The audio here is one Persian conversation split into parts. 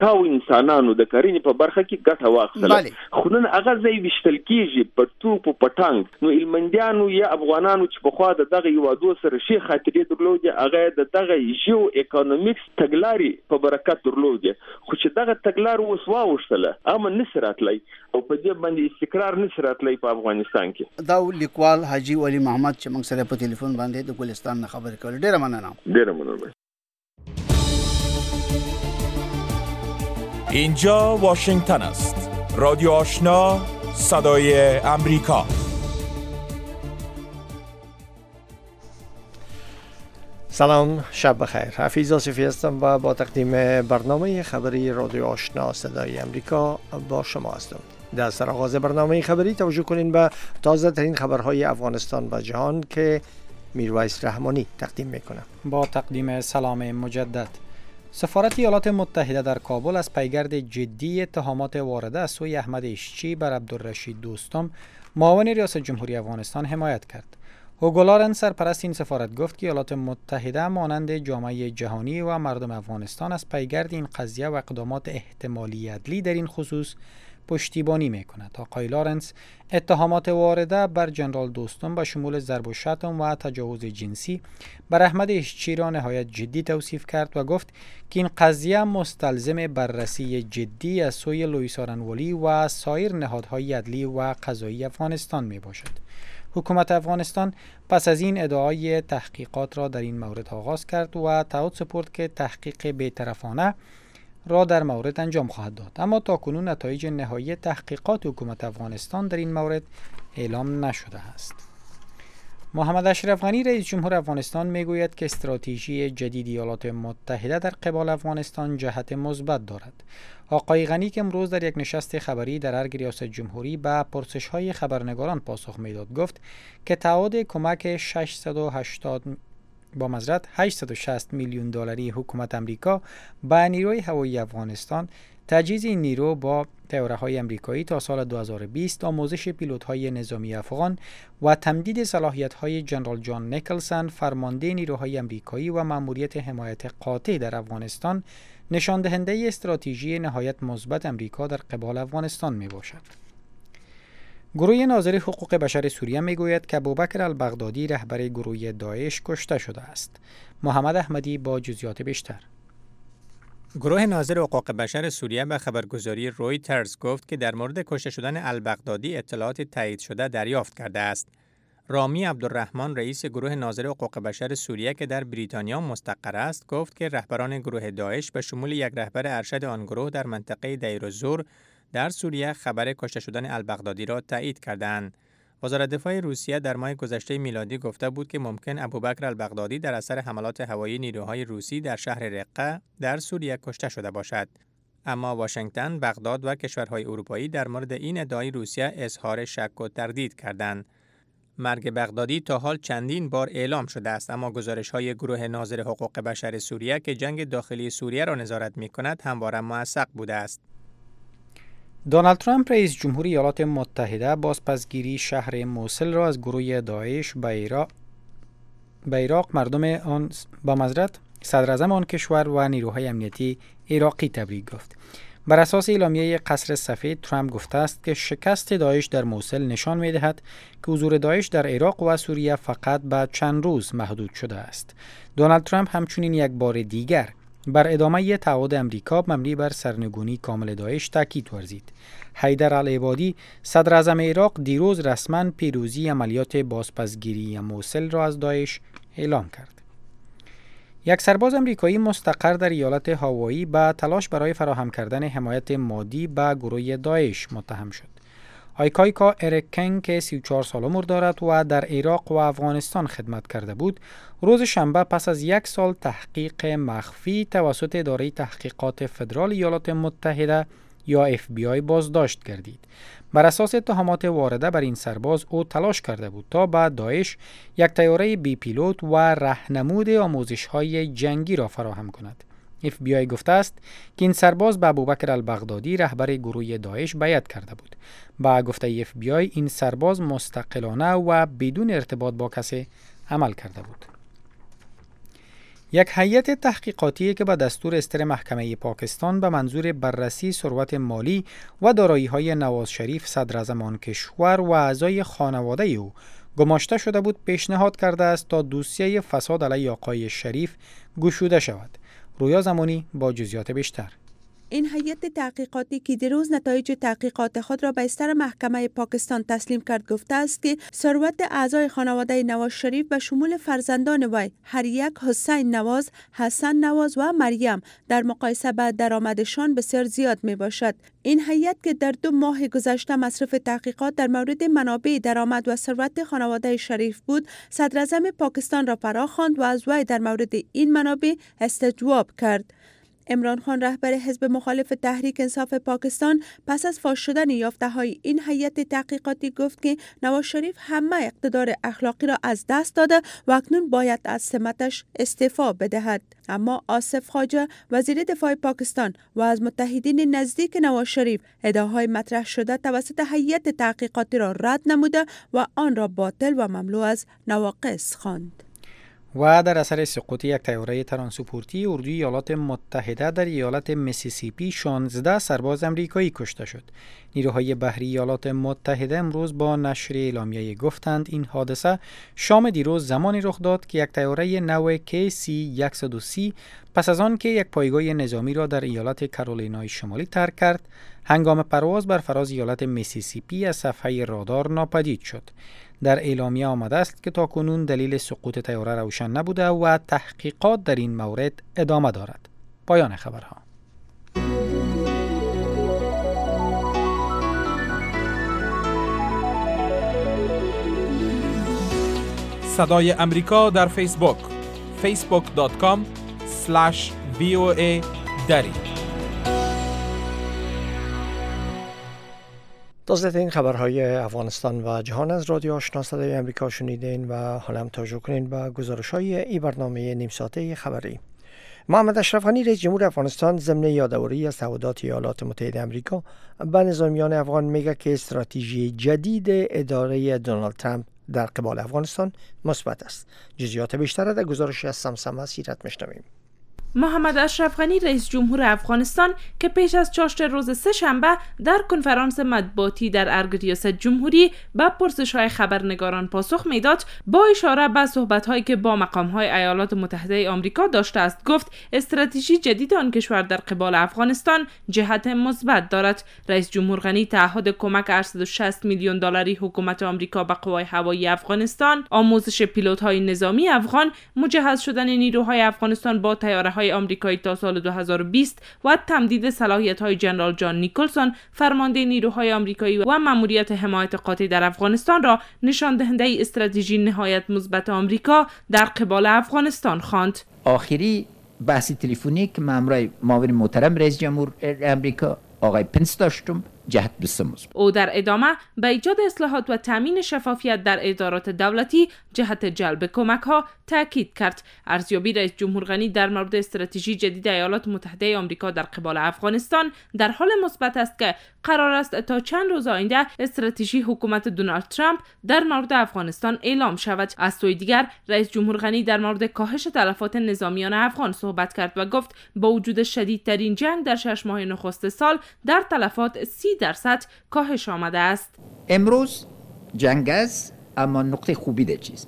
تاو انسانانو د کرنې په برخه کې ګټه واخیستله، خو نن هغه ځای وشتل کیږي په توپ په ټانک. نو هلمندیانو یا افغانانو چې په خوا د دغه هیوادو سره شي خاطرې درلودې، هغه د دغه جیو اکونومیکس تګلارې په برکت درلودې، خو چې دغه تګلار اوس واوښتله امن نشي راتلی او په دې باندې استقرار نشي راتلی په افغانستان کې. دا لیکوال حاجی ولی محمد چې موږ سره په ټلیفون باندې د ګلستان نه خبرې کول، ډیره مننه. اینجا واشنگتن است. رادیو آشنا، صدای امریکا. سلام، شب بخیر. حفیظ آصفی هستم و با تقدیم برنامه خبری رادیو آشنا صدای امریکا با شما هستم. در سرآغاز برنامه خبری توجه کنین به تازه ترین خبرهای افغانستان و جهان که میرویس رحمانی تقدیم میکنه. با تقدیم سلام مجدد. سفارت ایالات متحده در کابل از پیگرد جدی اتهامات وارده از سوی احمد اشچی بر عبدالرشید دوستم معاون ریاست جمهوری افغانستان حمایت کرد. هوگو لارنس سرپرست این سفارت گفت که ایالات متحده مانند جامعه جهانی و مردم افغانستان از پیگرد این قضیه و اقدامات احتمالی عدلی در این خصوص پشتیبانی میکند. آقای لارنس اتهامات وارده بر جنرال دوستم به شمول ضرب و شتم و تجاوز جنسی بر احمد اشچی را نهایت جدی توصیف کرد و گفت که این قضیه مستلزم بررسی جدی از سوی لوئیس آرنولی و سایر نهادهای عدلی و قضایی افغانستان می باشد. حکومت افغانستان پس از این ادعای تحقیقات را در این مورد آغاز کرد و تعهد سپرد که تحقیق بی‌طرفانه را در مورد انجام خواهد داد، اما تاکنون نتایج نهایی تحقیقات حکومت افغانستان در این مورد اعلام نشده است. محمد اشرف غنی رئیس جمهور افغانستان میگوید که استراتژی جدید ایالات متحده در قبال افغانستان جهت مثبت دارد. آقای غنی که امروز در یک نشست خبری در ارگ ریاست جمهوری به پرسش‌های خبرنگاران پاسخ میداد گفت که تعهد کمک 860 میلیون دلاری حکومت امریکا به نیروی هوایی افغانستان، تجهیز این نیرو با طیاره‌های امریکایی تا سال 2020، آموزش پیلوت‌های نظامی افغان و تمدید صلاحیت‌های جنرال جان نیکلسن فرمانده نیروهای امریکایی و مأموریت حمایت قاطع در افغانستان نشان دهنده استراتژی نهایت مثبت امریکا در قبال افغانستان میباشد. گروه ناظر حقوق بشر سوریه میگوید که ابوبکر البغدادی رهبر گروه داعش کشته شده است. محمد احمدی با جزئیات بیشتر. گروه ناظر حقوق بشر سوریه به خبرگزاری رویترز گفت که در مورد کشته شدن البغدادی اطلاعات تایید شده دریافت کرده است. رامی عبدالرحمن رئیس گروه ناظر حقوق بشر سوریه که در بریتانیا مستقر است گفت که رهبران گروه داعش به شمول یک رهبر ارشد آن گروه در منطقه دیر الزور در سوریه خبر کشته شدن البغدادی را تایید کردند. وزارت دفاع روسیه در ماه گذشته میلادی گفته بود که ممکن ابوبکر البغدادی در اثر حملات هوایی نیروهای روسی در شهر رقه در سوریه کشته شده باشد. اما واشنگتن، بغداد و کشورهای اروپایی در مورد این ادعای روسیه اظهار شک و تردید کردند. مرگ بغدادی تا حال چندین بار اعلام شده است، اما گزارش‌های گروه ناظر حقوق بشر سوریه که جنگ داخلی سوریه را نظارت می‌کند همواره موثق بوده است. دونالد ترامپ رئیس جمهوری ایالات متحده بازپسگیری شهر موصل را از گروه داعش به عراق مردم آن با معذرت صدر اعظم آن کشور و نیروهای امنیتی عراقی تبریک گفت. بر اساس اعلامیه قصر سفید، ترامپ گفته است که شکست داعش در موصل نشان می‌دهد که حضور داعش در عراق و سوریه فقط به چند روز محدود شده است. دونالد ترامپ همچنین یک بار دیگر بر ادامه تعهد امریکا مبنی بر سرنگونی کامل داعش تاکید ورزید. حیدر العبادی صدر اعظم عراق دیروز رسما پیروزی عملیات بازپسگیری موصل را از داعش اعلام کرد. یک سرباز امریکایی مستقر در ایالت هاوایی به تلاش برای فراهم کردن حمایت مادی به گروه داعش متهم شد. آیکایکا ارکنگ که 34 سال عمر دارد و در عراق و افغانستان خدمت کرده بود، روز شنبه پس از یک سال تحقیق مخفی توسط اداره تحقیقات فدرال ایالات متحده یا FBI بازداشت گردید. بر اساس اتهامات وارده بر این سرباز، او تلاش کرده بود تا به داعش یک طیاره بی پیلوت و راهنمود آموزش‌های جنگی را فراهم کند. FBI گفته است که این سرباز به ابوبکر البغدادی رهبر گروه داعش بیعت کرده بود. با گفته FBI این سرباز مستقلانه و بدون ارتباط با کسی عمل کرده بود. یک هیئت تحقیقاتی که به دستور استر محکمه پاکستان به منظور بررسی ثروت مالی و دارایی‌های نواز شریف صدر اعظم آن کشور و اعضای خانواده او گماشته شده بود پیشنهاد کرده است تا دوسیه فساد علیه آقای شریف گشوده شود. رویا زمانی با جزئیات بیشتر. این هیئت تحقیقاتی که دیروز نتایج تحقیقات خود را به استر محکمه پاکستان تسلیم کرد گفته است که ثروت اعضای خانواده نواز شریف به شمول فرزندان وی هر یک حسین نواز، حسن نواز و مریم در مقایسه با درآمدشان بسیار زیاد می باشد. این هیئت که در 2 ماه گذشته مصرف تحقیقات در مورد منابع درآمد و ثروت خانواده شریف بود، صدر اعظم پاکستان را فراخواند و از وی در مورد این منابع استجواب کرد. عمران خان رهبر حزب مخالف تحریک انصاف پاکستان پس از فاش شدن یافته‌های این هیئت تحقیقاتی گفت که نواز شریف همه اقتدار اخلاقی را از دست داده و اکنون باید از سمتش استعفا بدهد. اما آصف خواجه وزیر دفاع پاکستان و از متحدین نزدیک نواز شریف ادعاهای مطرح شده توسط هیئت تحقیقاتی را رد نموده و آن را باطل و مملو از نواقص خواند. و در اثر سقوط یک طیاره ترانسپورتی اردوی ایالات متحده در ایالت میسیسیپی 16 سرباز امریکایی کشته شد. نیروهای بحری ایالات متحده امروز با نشر اعلامیه گفتند این حادثه شام دیروز زمانی رخ داد که یک طیاره نو KC-130 پس از آن که یک پایگاه نظامی را در ایالت کارولینای شمالی ترک کرد، هنگام پرواز بر فراز ایالت میسیسیپی از صفحه رادار ناپدید شد. در اعلامیه آمده است که تاکنون دلیل سقوط طیاره روشن نبوده و تحقیقات در این مورد ادامه دارد. پایان خبرها. صدای امریکا در فیسبوک facebook.com/VOA دری. تازه‌ترین خبرهای افغانستان و جهان از رادیو آشنا صدای امریکا شنیدین و حالا هم توجه کنین به گزارش‌های این برنامه نیم ساعته خبری. محمد اشرف غنی رئیس جمهور افغانستان ضمن یادآوری از تعهدات ایالات متحده آمریکا به نظامیان افغان میگه که استراتژی جدید اداره دونالد ترامپ در قبال افغانستان مثبت است. جزئیات بیشتر در گزارشی از سمسمه سیرت میشنویم. محمد اشرف غنی رئیس جمهور افغانستان که پیش از چاشت روز سه‌شنبه در کنفرانس مطبوعاتی در ارگ ریاست جمهوری به پرسش‌های خبرنگاران پاسخ میداد، با اشاره به صحبت‌هایی که با مقام‌های ایالات متحده آمریکا داشته است گفت استراتژی جدید آن کشور در قبال افغانستان جهت مثبت دارد. رئیس جمهور غنی تعهد کمک 860 میلیون دلاری حکومت آمریکا به قوای هوایی افغانستان، آموزش پیلوت‌های نظامی افغان، مجهز شدن نیروهای افغانستان با طیاره‌های آمریکایی تا سال 2020 و تمدید صلاحیت‌های جنرال جان نیکلسون فرمانده نیروهای آمریکایی و مأموریت حمایت قاطع در افغانستان را نشان دهنده استراتژی نهایت مثبت آمریکا در قبال افغانستان خواند. آخری بحث تلفنی که همراه معاون محترم رئیس جمهور آمریکا آقای پنس داشتم جهت بسموز. او در ادامه به ایجاد اصلاحات و تامین شفافیت در ادارات دولتی جهت جلب کمک ها تاکید کرد. ارزیابی رئیس جمهور غنی در مورد استراتژی جدید ایالات متحده آمریکا در قبال افغانستان در حال مثبت است که قرار است تا چند روز آینده استراتژی حکومت دونالد ترامپ در مورد افغانستان اعلام شود. از سوی دیگر رئیس جمهور غنی در مورد کاهش تلفات نظامیان افغان صحبت کرد و گفت با وجود شدیدترین جنگ در 6 ماه نخست سال در تلفات 30% کاهش آمده است. امروز جنگ است اما نقطه خوبی ده چیز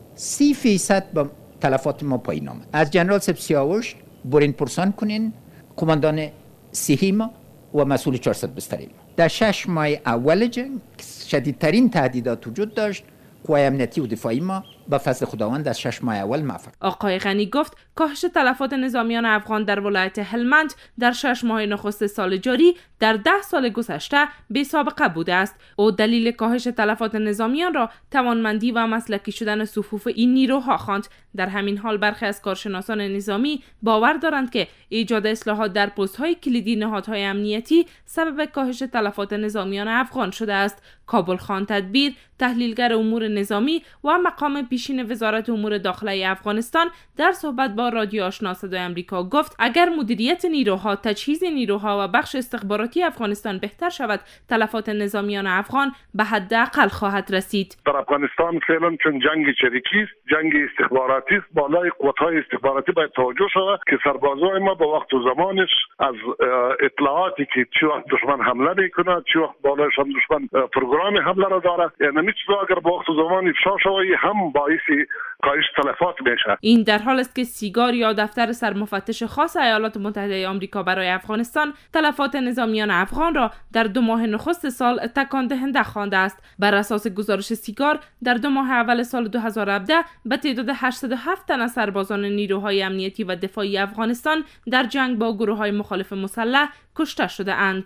30% با تلفات ما پایین آمد. از جنرال سیاوش برین پرسان کنین کماندان صحی ما و مسئول 400 بستری ما. در 6 ماه اول جنگ شدیدترین تهدیدات وجود داشت. قوای امنیتی و دفاعی ما با فضل خداوند از 6 ماه اول موفق. آقای غنی گفت کاهش تلفات نظامیان افغان در ولایت هلمند در 6 ماه نخست سال جاری در 10 سال گذشته بی سابقه بوده است. او دلیل کاهش تلفات نظامیان را توانمندی و مسلکی شدن صفوف این نیروها خواند. در همین حال برخی از کارشناسان نظامی باور دارند که ایجاد اصلاحات در پست‌های کلیدی نهادهای امنیتی سبب کاهش تلفات نظامیان افغان شده است. کابل خان تدبیر، تحلیلگر امور نظامی و مقام پیشین وزارت امور داخلی افغانستان در صحبت با رادیو آشنا صدای آمریکا گفت اگر مدیریت نیروها، تجهیز نیروها و بخش استخباراتی افغانستان بهتر شود، تلفات نظامیان افغان به حداقل خواهد رسید. در افغانستان فعلا چون جنگ چریکی است، جنگ استخباراتی است، بالای قوت‌های استخباراتی باید توجه شود که سربازای ما به وقت و زمانش از اطلاعاتی که چه وقت دشمن حمله میکنه، چه وقت بالایش هم دشمن پروگرام حمله را داره، یعنی چیزا اگر به وقت و زمان افشا شود هم باعث کاهش تلفات میشه. این در حال است که سیگار یا دفتر سرمفتش خاص ایالات متحده آمریکا برای افغانستان تلفات نظامیان افغان را در 2 ماه نخست سال تکان دهنده خوانده است. بر اساس گزارش سیگار در 2 ماه اول سال 2017 به تعداد 807 تن از سربازان نیروهای امنیتی و دفاعی افغانستان در جنگ با گروه‌های مخالف مسلح کشته شده اند.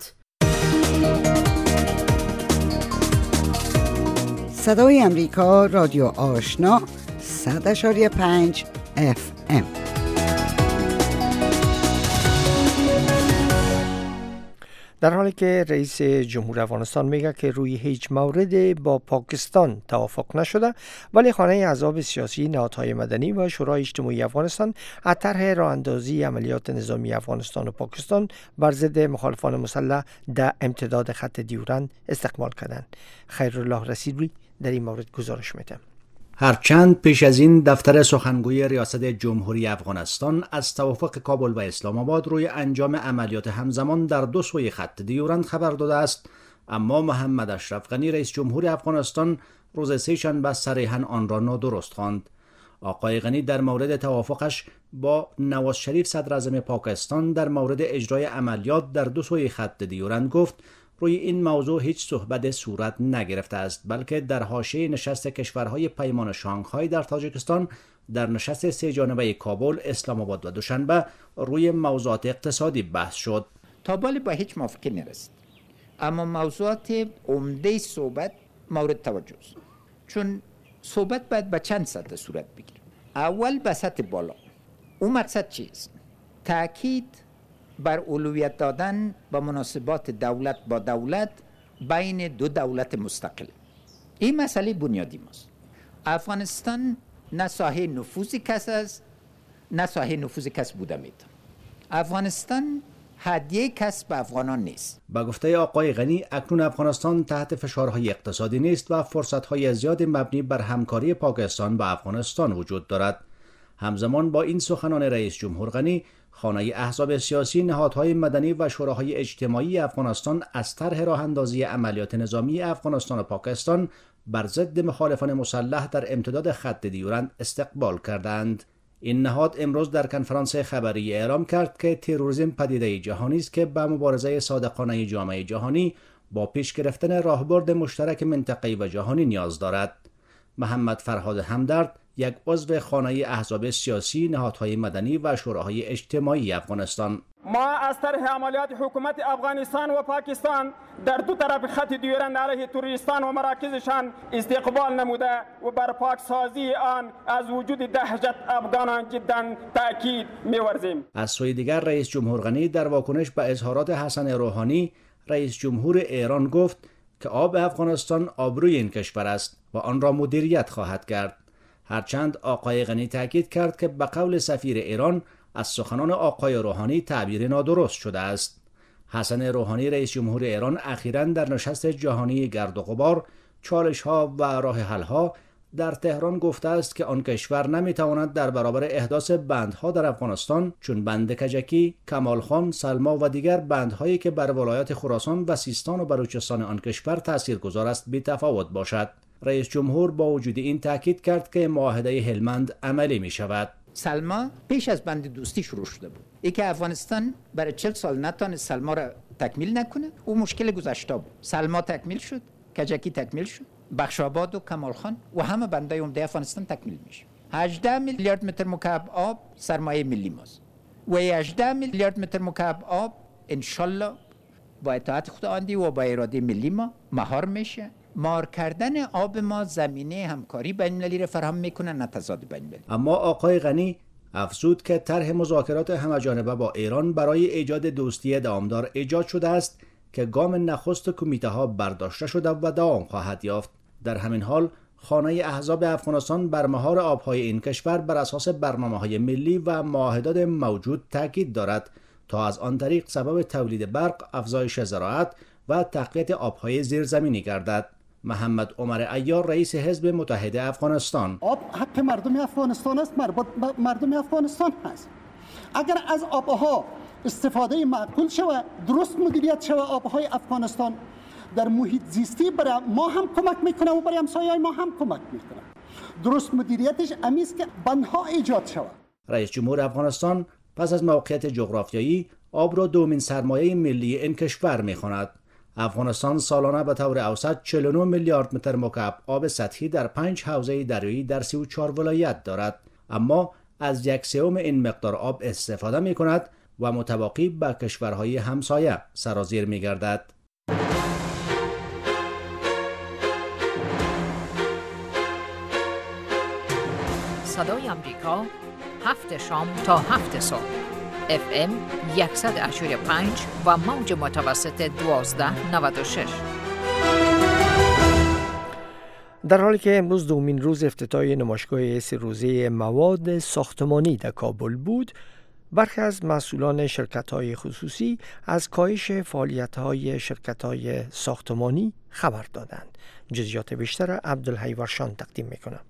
صدای امریکا، رادیو آشنا 100.5 FM. در حالی که رئیس جمهور افغانستان میگه که روی هیچ موردی با پاکستان توافق نشده، ولی خانه احزاب سیاسی، نهادهای مدنی و شورای اجتماعی افغانستان از طرح راه اندازی عملیات نظامی افغانستان و پاکستان بر ضد مخالفان مسلح در امتداد خط دیورند استقبال کردند. خیرالله رسیدی در این مورد گزارش میده. هرچند پیش از این دفتر سخنگوی ریاست جمهوری افغانستان از توافق کابل و اسلام آباد روی انجام عملیات همزمان در 2 سوی خط دیورند خبر داده است، اما محمد اشرف غنی رئیس جمهور افغانستان روز سه‌شنبه صریحاً آن را نادرست خواند. آقای غنی در مورد توافقش با نواز شریف صدر اعظم پاکستان در مورد اجرای عملیات در 2 سوی خط دیورند گفت روی این موضوع هیچ صحبت صورت نگرفته است، بلکه در حاشیه نشست کشورهای پیمان شانگهای در تاجیکستان، در نشست 3 جانبه کابل، اسلام آباد و دوشنبه روی موضوعات اقتصادی بحث شد. تا بالا با هیچ موافقتی نرسید، اما موضوعات عمده صحبت مورد توجه است، چون صحبت باید به چند سطح صورت بگیره. اول به سطح بالا. اون مقصد چیست؟ تأکید بر اولویت دادن به مناسبات دولت با دولت بین 2 دولت مستقل. این مسئله بنیادی ماست. افغانستان نه ساحه نفوذ کس است، نه ساحه نفوذ کس بوده میتونه. افغانستان هدیه کس به افغانان نیست. با گفته آقای غنی اکنون افغانستان تحت فشارهای اقتصادی نیست و فرصتهای زیاد مبنی بر همکاری پاکستان با افغانستان وجود دارد. همزمان با این سخنان رئیس جمهور غنی، خانه احزاب سیاسی، نهادهای مدنی و شوراهای اجتماعی افغانستان از طرح راه اندازی عملیات نظامی افغانستان و پاکستان بر ضد مخالفان مسلح در امتداد خط دیورند استقبال کردند. این نهاد امروز در کنفرانس خبری اعلام کرد که تروریسم پدیده جهانی است که به مبارزه صادقانه جامعه جهانی با پیش گرفتن راهبرد مشترک منطقه‌ای و جهانی نیاز دارد. محمد فرهاد همدرد، یک عضو خانه احزاب سیاسی، نهادهای مدنی و شوراهای اجتماعی افغانستان: ما از طرح عملیات حکومت افغانستان و پاکستان در 2 طرف خط دیورند علیه تروریستان و مراکزشان استقبال نموده و بر پاکسازی آن از وجود دهشت افغانان جدا تاکید می‌ورزیم. از سوی دیگر رئیس جمهور غنی در واکنش به اظهارات حسن روحانی، رئیس جمهور ایران گفت که آب افغانستان آبروی این کشور است و آن را مدیریت خواهد کرد. هرچند آقای غنی تاکید کرد که به قول سفیر ایران از سخنان آقای روحانی تعبیر نادرست شده است. حسن روحانی رئیس جمهور ایران اخیراً در نشست جهانی گرد و غبار، چالش‌ها و راه حل‌ها در تهران گفته است که آن کشور نمی‌تواند در برابر احداث بندها در افغانستان چون بند کجکی، کمالخان، سلما و دیگر بندهایی که بر ولایات خراسان و سیستان و بلوچستان آن کشور تاثیرگذار است بی‌تفاوت باشد. رئیس جمهور با وجود این تاکید کرد که معاهده هلمند عملی می شود. سلما پیش از بند دوستی شروع شده بود. ای که افغانستان برای 40 سال نتونست سلما را تکمیل نکنه، او مشکل گذشته بود. سلما تکمیل شد، کجکی تکمیل شد، بخشاباد و کمالخان و همه بندهای عمده افغانستان تکمیل میشه. 18 میلیارد متر مکعب آب سرمایه ملی ماست و 18 میلیارد متر مکعب آب انشالله با اطاعت خداوندی و با اراده ملی ما مهار میشه. مهار کردن آب ما زمینه همکاری بین‌المللی را فراهم میکنه، نه تضاد بین‌المللی. اما آقای غنی افزود که طرح مذاکرات همه‌جانبه با ایران برای ایجاد دوستی دوامدار ایجاد شده است که گام نخست کمیته ها برداشته شده و دوام خواهد یافت. در همین حال خانه احزاب افغانستان بر مهار آبهای این کشور بر اساس برنامه‌های ملی و معاهدات موجود تاکید دارد تا از آن طریق سبب تولید برق، افزایش زراعت و تقویت آبهای زیرزمینی گردد. محمد عمر عیار رئیس حزب متحد افغانستان: آب حق مردم افغانستان است، مردم افغانستان هست. اگر از آبها استفاده معقول شود، درست مدیریت شود، آبهای افغانستان در محیط زیستی برای ما هم کمک میکنه و برای همسایه‌های ما هم کمک میکنه. درست مدیریتش امیست که بندها ایجاد شود. رئیس جمهور افغانستان پس از موقعیت جغرافیایی آب را دومین سرمایه ملی این کشور میخواند. افغانستان سالانه به طور اوسط 49 میلیارد متر مکعب آب سطحی در 5 حوزه دریایی در 34 ولایت دارد، اما از 1/3 این مقدار آب استفاده میکند و متباقی به کشورهای همسایه سرازیر میگردد. صدای آمریکا 7 شام تا 7 صبح FM 100.5 و موج متوسط 1296. در حالی که امروز دومین روز افتتاح نمایشگاه 3 روزه مواد ساختمانی در کابل بود، برخی از مسئولان شرکت‌های خصوصی از کاهش فعالیت‌های شرکت‌های ساختمانی خبر دادند. جزئیات بیشتر عبدالحی ورشان تقدیم می‌کنم.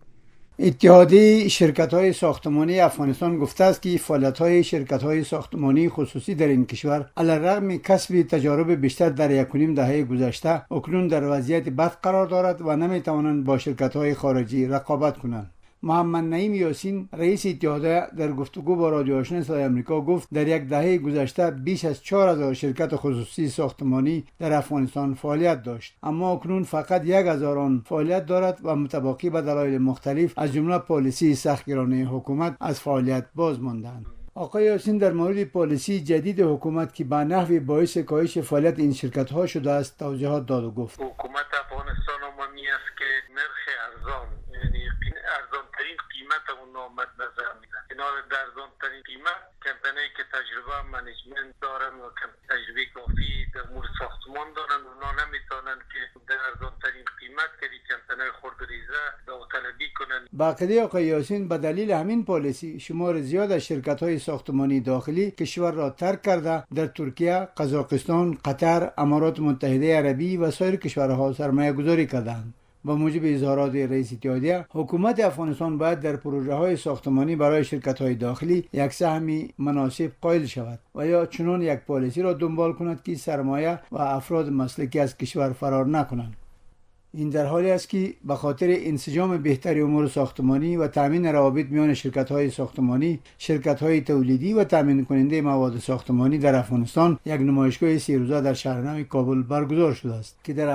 اتحادیه شرکت‌های ساختمانی افغانستان گفته است که فعالیت‌های شرکت‌های ساختمانی خصوصی در این کشور علیرغم کسب تجارب بیشتر در 1.5 دهه گذشته اکنون در وضعیت بد قرار دارد و نمی‌توانند با شرکت‌های خارجی رقابت کنند. محمد نعیم یاسین رئیس اتحادیه در گفتگو با رادیو آشنا صدای آمریکا گفت در 1 دهه گذشته بیش از 4000 شرکت خصوصی ساختمانی در افغانستان فعالیت داشت، اما اکنون فقط 1000 آن فعالیت دارد و متباقی به دلایل مختلف از جمله پالیسی سختگیرانه حکومت از فعالیت باز ماندند. آقای یاسین در مورد پالیسی جدید حکومت که به نحوی باعث کاهش فعالیت این شرکت‌ها شده است توضیحات داد و گفت: حکومت افغانستان آماده است که نرخ ارزان، یعنی ارزان ترین قیمت اون آمد نظر میدن. اینا در ارزان ترین قیمت کمپانیایی که تجربه منیجمنت دارن و تجربه کافی در امور ساختمان دارن، اونا نمیتونن که در ارزان ترین قیمت که کمپانیای خردریزه داوطلبی کنن. با عقیده آقای یاسین به دلیل همین پالیسی شمار زیاد از شرکت‌های ساختمانی داخلی کشور را ترک کرده در ترکیه، قزاقستان، قطر، امارات متحده عربی و سایر کشورها سرمایه گذاری کردند. با موجب اظهارات رئیس اتحادیه، حکومت افغانستان باید در پروژه‌های ساختمانی برای شرکت‌های داخلی یک سهمی مناسب قائل شود و یا چنان یک پالیسی را دنبال کند که سرمایه و افراد مسلکی از کشور فرار نکنند. این در حالی است که به خاطر انسجام بهتری امور ساختمانی و تامین روابط میان شرکت‌های ساختمانی، شرکت‌های تولیدی و تامین کننده مواد ساختمانی در افغانستان یک نمایشگاه 3 روزه در شهرنو کابل برگزار شده است که در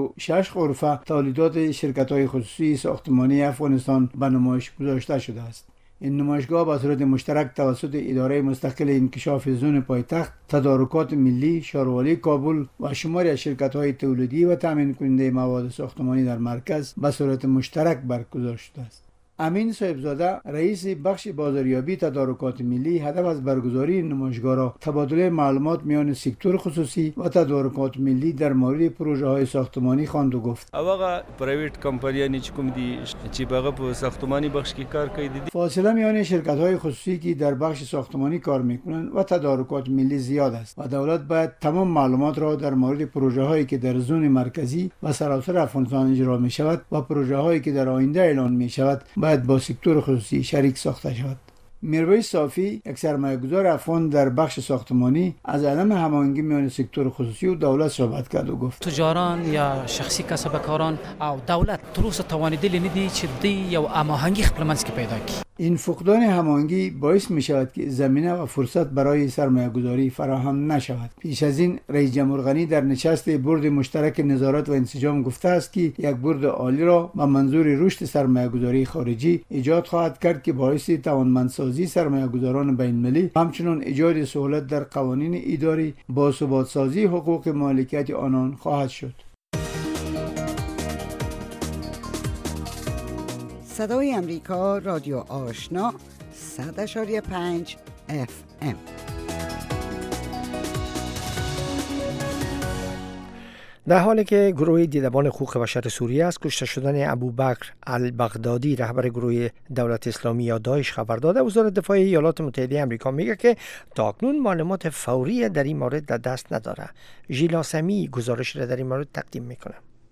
76 غرفه تولیدات شرکت‌های خصوصی ساختمانی افغانستان به نمایش گذاشته شده است. این نمایشگاه به صورت مشترک توسط اداره مستقل انکشاف زون پایتخت، تدارکات ملی، شاروالی کابل و شماری از شرکت‌های تولیدی و تامین کننده مواد ساختمانی در مرکز به صورت مشترک برگزار شده است. امین صاحبزاده رئیس بخش بازاریابی تدارکات ملی هدف از برگزاری نمایشگاه را تبادل معلومات میان سکتور خصوصی و تدارکات ملی در مورد پروژه‌های ساختمانی خواند و گفت: اواغه پرایویت کمپانیانی چې کوم دي چې هغه په ساختمانی بخش کې کار کوي دي فاصله میان شرکت‌های خصوصی که در بخش ساختمانی کار میکنند و تدارکات ملی زیاد است و دولت باید تمام معلومات را در مورد پروژه‌هایی که در زون مرکزی و سراسر افغانستان اجرا می‌شود و پروژه‌هایی که در آینده اعلان می‌شود باید با سکتور خصوصی شریک ساخته شود. میرویس صافی یک سرمایه‌گذار افغان در بخش ساختمانی از عدم هماهنگی میان سکتور خصوصی و دولت صحبت کرد و گفت: تجاران یا شخصي کسبکاران او دولت تر اوسه توانیدلی ندي چې د یو هماهنگی خپل منځ کې پیدا کړي. این فقدان هماهنگی باعث می شود که زمینه و فرصت برای سرمایه گذاری فراهم نشود. پیش از این رئیس جمهور غنی در نشست بورد مشترک نظارت و انسجام گفته است که یک بورد عالی را به منظور رشد سرمایه گذاری خارجی ایجاد خواهد کرد که باعث توانمندسازی سرمایه گذاران بین المللی، همچنین ایجاد سهولت در قوانین اداری، باثبات سازی حقوق مالکیت آنان خواهد شد. صدای امریکا، رادیو آشنا 100.5 FM. در حالی که گروه دیدبان حقوق بشر سوریه از کشته شدن ابوبکر البغدادی رهبر گروه دولت اسلامی یا داعش خبر داده، وزارت دفاع ایالات متحده آمریکا میگه که تاکنون معلومات فوری در این مورد در دست نداره. ژیلا سمی گزارش را در این مورد تقدیم میکنه.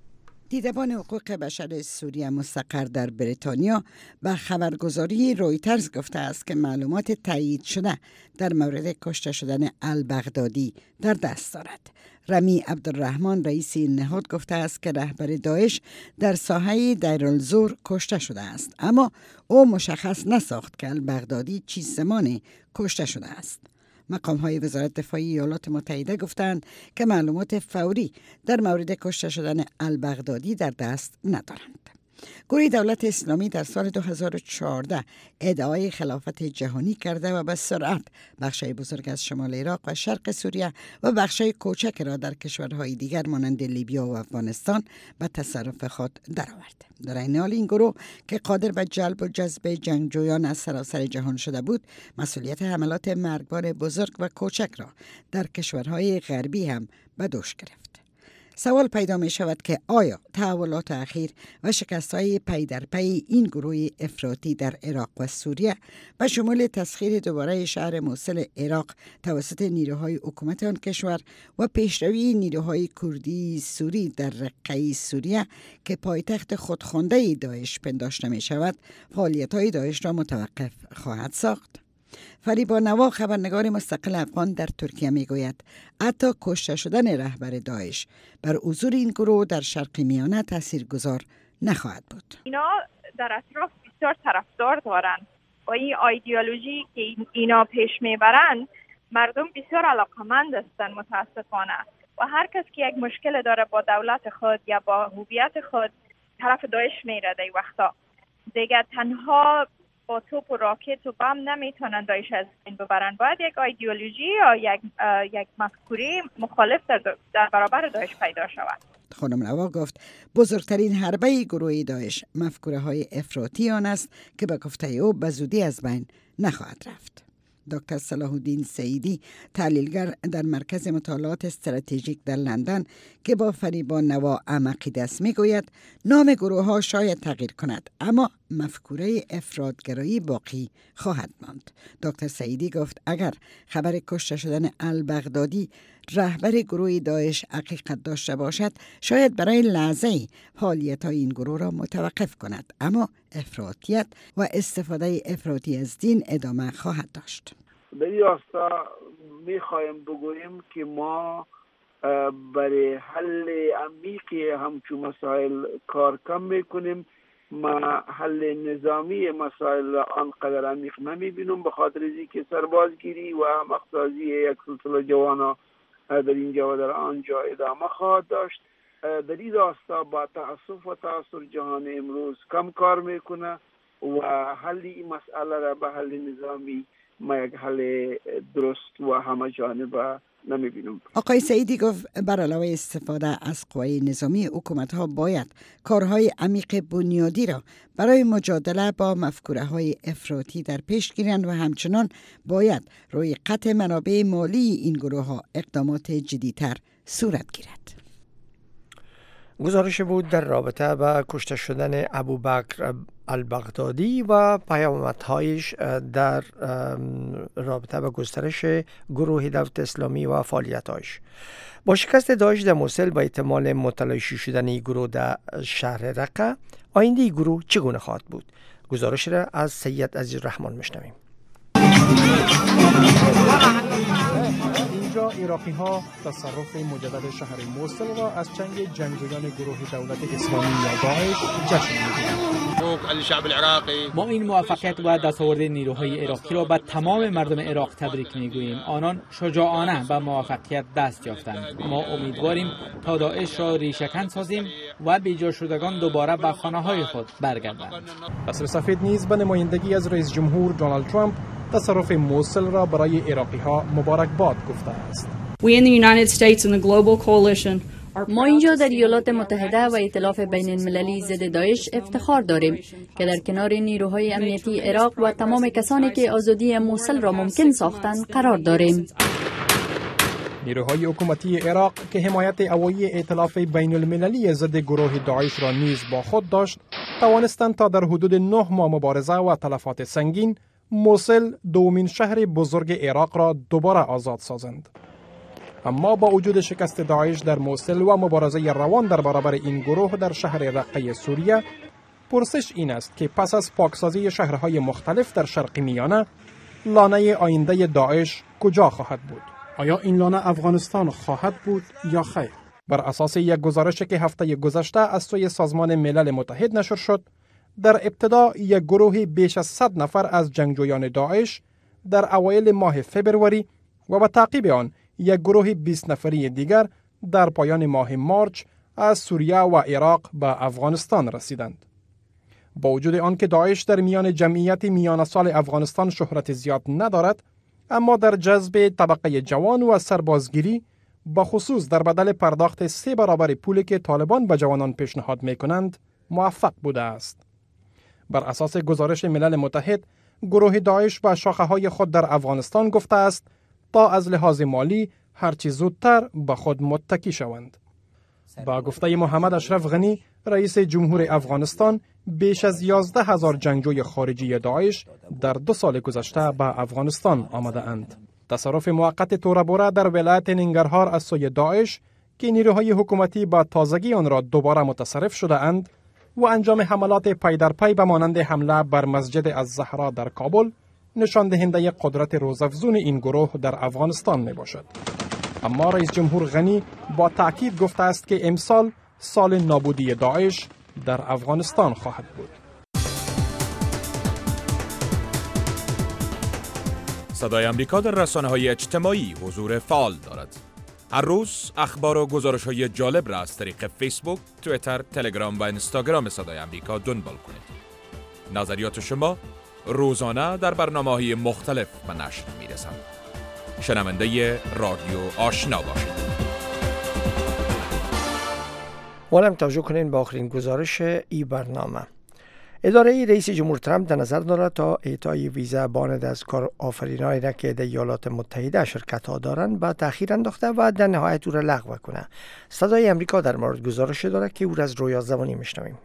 دیدبان حقوق بشر سوریه مستقر در بریتانیا به خبرگزاری رویترز گفته است که معلومات تایید شده در مورد کشته شدن البغدادی در دست دارد. رمی عبدالرحمن رئیس این نهاد گفته است که رهبر داعش در ساحه دیرالزور کشته شده است، اما او مشخص نساخت که البغدادی چه زمانی کشته شده است. مقام‌های وزارت دفاع ایالات متحده گفتند که معلومات فوری در مورد کشته شدن البغدادی در دست ندارند. گروه دولت اسلامی در سال 2014 ادعای خلافت جهانی کرده و به سرعت بخشای بزرگ از شمال عراق و شرق سوریه و بخشای کوچک را در کشورهای دیگر مانند لیبیا و افغانستان به تصرف خود درآورد. در این حال این گروه که قادر به جلب و جذب جنگجویان از سراسر جهان شده بود، مسئولیت حملات مرگبار بزرگ و کوچک را در کشورهای غربی هم به دوش گرفت. سوال پیدا می شود که آیا تحولات اخیر و شکست‌های پی در پی این گروه افراطی در عراق و سوریه به شمول تسخیر دوباره شهر موصل عراق توسط نیروهای حکومت آن کشور و پیشروی نیروهای کردی سوری در رقه سوریه که پایتخت خودخوانده داعش پنداشته می شود، فعالیت‌های داعش را متوقف خواهد ساخت؟ فریبا نوا خبرنگار مستقل افغان در ترکیه میگوید حتی کشته شدن رهبر داعش بر حضور این گروه در شرق میانه تاثیرگذار نخواهد بود. اینا در اطراف بسیار طرفدار دارند و این ایدئولوژی که اینا پیش میبرند مردم بسیار علاقمند هستند متاسفانه، و هر کس که یک مشکل داره با دولت خود یا با هویت خود طرف داعش میره. در وقتا دیگه تنها با توپ و راکت و بم نمیتونن داعش از این ببرن، باید یک ایدئولوژی یا یک مفکوره مخالف در برابر داعش پیدا شود. خانم نوا گفت بزرگترین حربه گروه داعش مفکوره های افراطی آن است که به گفته او به زودی از بین نخواهد رفت. دکتر صلاح الدین سعیدی تحلیلگر در مرکز مطالعات استراتژیک در لندن که با فریبا نوا عقیده است میگوید نام گروه ها شاید تغییر کند اما مفکوره افراطگرایی باقی خواهد ماند. دکتر سعیدی گفت اگر خبر کشته شدن البغدادی رهبر گروه داعش حقیقت داشته باشد شاید برای لحظه‌ای فعالیت‌های این گروه را متوقف کند، اما افراطیت و استفاده افراطی از دین ادامه خواهد داشت. در این راستا می‌خوایم بگوییم که ما برای حل عمیقی همچون مسائل کار کم می‌کنیم. ما حل نظامی مسائل آنقدر عمیق نمی‌بینیم به خاطر اینکه سربازگیری و مقصازی یک سلسله جوانا در اینجا و در آنجا ادامه خواهد داشت. در این راستا با تأسف و تأثیر جهان امروز کم کار میکنه و حل این مسئله را به حل نظامی ما یک حل درست و همه جانبه نمیبینم. آقای سعیدی گفت بر علاوه استفاده از قوای نظامی حکومت ها باید کارهای عمیق بنیادی را برای مجادله با مفکوره های افراطی در پیش گیرند و همچنان باید روی قطع منابع مالی این گروه ها اقدامات جدیتر صورت گیرد. گزارش بود در رابطه با کشته شدن ابوبکر البغدادی و پیامدهایش در رابطه با گسترش گروه دولت اسلامی و فعالیت‌هایش. با شکست داعش در موصل با احتمال متلاشی شدن این گروه در شهر رقه، آینده این گروه چگونه خواهد بود؟ گزارش را از سید عزیزالرحمن میشنویم. اینجا عراقی ها تصرف مجدد شهر موصل را از چنگ جنگجویان گروه دولت اسلامی یا داعش جشن می‌گیرند. ما این موفقیت و دستاورد نیروهای عراقی را به تمام مردم عراق تبریک میگوییم. آنان شجاعانه به موفقیت دست یافتند. ما امیدواریم تا داعش را ریشه‌کن سازیم و بیجا شدگان دوباره به خانه‌های خود برگردند. قصر سفید نیز به نمایندگی از رئیس جمهور دونالد ترامپ تصرف موصل را برای عراقی ها مبارکباد گفته است. ما اینجا در ایالات متحده و ائتلاف بین المللی ضد داعش افتخار داریم که در کنار نیروهای امنیتی عراق و تمام کسانی که آزادی موصل را ممکن ساختند قرار داریم. نیروهای حکومتی عراق که حمایت هوایی ائتلاف بین المللی ضد گروه داعش را نیز با خود داشت، توانستند تا در حدود 9 ماه مبارزه و تلفات سنگین، موصل دومین شهر بزرگ عراق را دوباره آزاد سازند. اما با وجود شکست داعش در موصل و مبارزه روان در برابر این گروه در شهر رقه سوریه، پرسش این است که پس از پاکسازی شهرهای مختلف در شرق میانه، لانه آینده داعش کجا خواهد بود؟ آیا این لانه افغانستان خواهد بود یا خیر؟ بر اساس یک گزارشی که هفته گذشته از سوی سازمان ملل متحد نشر شد، در ابتدا یک گروه بیش از 100 نفر از جنگجویان داعش در اوایل ماه فبروری و به تعقیب آن یک گروه 20 نفری دیگر در پایان ماه مارچ از سوریه و عراق به افغانستان رسیدند. با وجود آنکه داعش در میان جمعیت میان سال افغانستان شهرت زیاد ندارد، اما در جذب طبقه جوان و سربازگیری، با خصوص در بدل پرداخت 3 برابر پولی که طالبان به جوانان پیشنهاد می‌کنند، موفق بوده است. بر اساس گزارش ملل متحد، گروه داعش به شاخه‌های خود در افغانستان گفته است تا از لحاظ مالی هرچی زودتر به خود متکی شوند. با گفته محمد اشرف غنی، رئیس جمهور افغانستان، بیش از 11,000 جنگجوی خارجی داعش در 2 سال گذشته به افغانستان آمده اند. تصرف موقت تورابورا در ولایت ننگرهار از سوی داعش که نیروهای حکومتی با تازگی آن را دوباره متصرف شده اند و انجام حملات پی در پی به مانند حمله بر مسجد الزهرا در کابل، نشان دهنده قدرت روزافزون این گروه در افغانستان می باشد. اما رئیس جمهور غنی با تأکید گفته است که امسال سال نابودی داعش در افغانستان خواهد بود. صدای آمریکا در رسانه‌های اجتماعی حضور فعال دارد. هر روز اخبار و گزارش‌های جالب را از طریق فیسبوک، توییتر، تلگرام و اینستاگرام صدای آمریکا دنبال کنید. نظریات شما روزانه در برنامه‌های مختلف به نشر می‌رسند. شنونده رادیو آشنا باشید. ولم توجه کنین با آخرین گزارش ای برنامه. اداره رئیس جمهور ترامپ در نظر دارد تا اعطای ویزا باند از کار آفرینایی را که در ایالات متحده شرکت ها دارند به تأخیر انداخته و در نهایت او را لغو کنه. صدای امریکا در مورد گزارش دارد که او را از رویا زمانی میشنویم.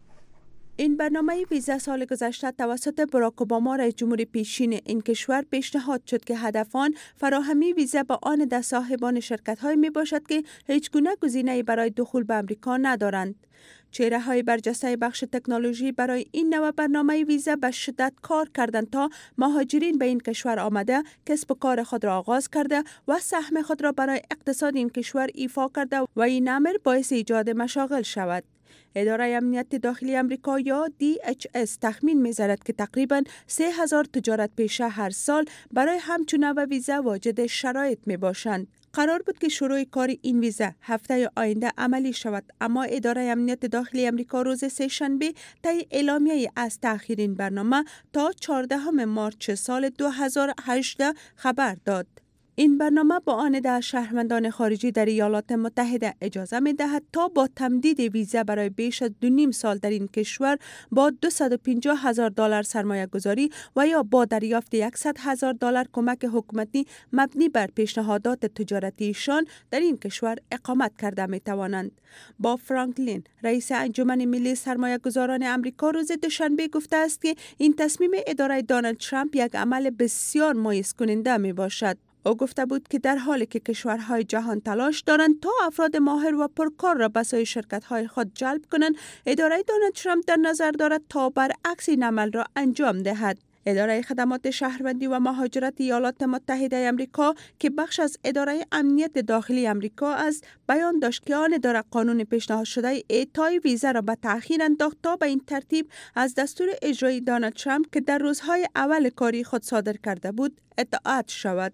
این برنامه ویزا سال گذشته توسط باراک اوباما رئیس جمهور پیشین این کشور پیشنهاد شد که هدف آن فراهمی ویزا به آن ده صاحبان شرکت‌های می باشد که هیچ گونه گزینه‌ای برای دخول به امریکا ندارند. چهره‌های برجسته بخش تکنولوژی برای این نوع برنامه ویزا به شدت کار کردند تا مهاجرین به این کشور آمده کسب و کار خود را آغاز کرده و سهم خود را برای اقتصاد این کشور ایفا کرده و این امر باعث ایجاد مشاغل شود. اداره امنیت داخلی امریکا یا DHS تخمین می‌زند که تقریباً 3,000 تجارت پیشه هر سال برای همچون نوع ویزا واجد شرایط می‌باشند. قرار بود که شروع کار این ویزا هفته آینده عملی شود، اما اداره امنیت داخلی امریکا روز سه‌شنبه طی اعلامیه از تأخیر این برنامه تا 14 مارس سال 2018 خبر داد. این برنامه با آن ده شهروندان خارجی در ایالات متحده اجازه می دهد تا با تمدید ویزا برای بیش از 2.5 سال در این کشور با $250,000 سرمایه گذاری و یا با دریافت $100,000 کمک حکومتی مبنی بر پیشنهادات تجارتیشان در این کشور اقامت کرده می توانند. با فرانکلین، رئیس انجمن ملی سرمایه گذاران امریکا، روز دوشنبه گفته است که این تصمیم اداره دونالد ترامپ یک عمل بسیار مایوس کننده می باشد. او گفته بود که در حالی که کشورهای جهان تلاش دارند تا افراد ماهر و پرکار را به سوی شرکت‌های خود جلب کنند، اداره دونالد ترامپ در نظر دارد تا برعکس این عمل را انجام دهد. اداره خدمات شهروندی و مهاجرت ایالات متحده آمریکا که بخش از اداره امنیت داخلی آمریکا است، بیان داشت که آن اداره قانون پیشنهاد شده اعطای ویزا را به تأخیر انداخت تا به این ترتیب از دستور اجرایی دونالد ترامپ که در روزهای اول کاری خود صادر کرده بود اطاعت شود.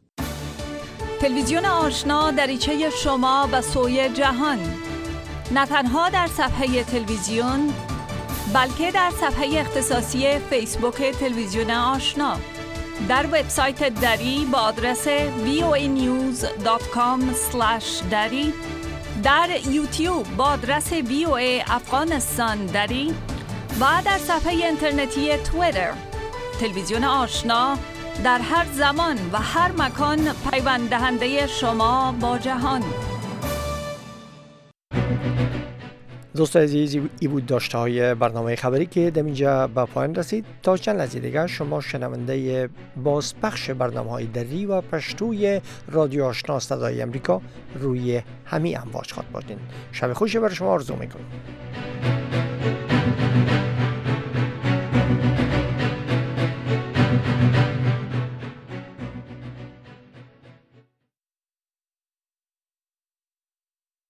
تلویزیون آشنا دریچه شما به سوی جهان، نه تنها در صفحه تلویزیون بلکه در صفحه اختصاصی فیسبوک تلویزیون آشنا، در وبسایت دری با آدرس voanews.com/dari، در یوتیوب با آدرس VOA افغانستان دری و در صفحه اینترنتی توییتر. تلویزیون آشنا در هر زمان و هر مکان پیوند دهنده شما با جهان. دوستان عزیز، ای بود داشته های برنامه خبری که در اینجا به پایان رسید. تا چند لحظه دیگه شما شنونده بازپخش برنامه های دری و پشتوی رادیو آشنا صدای امریکا روی همین امواج خواهد باشین. شب خوشی برای شما آرزو میکنم.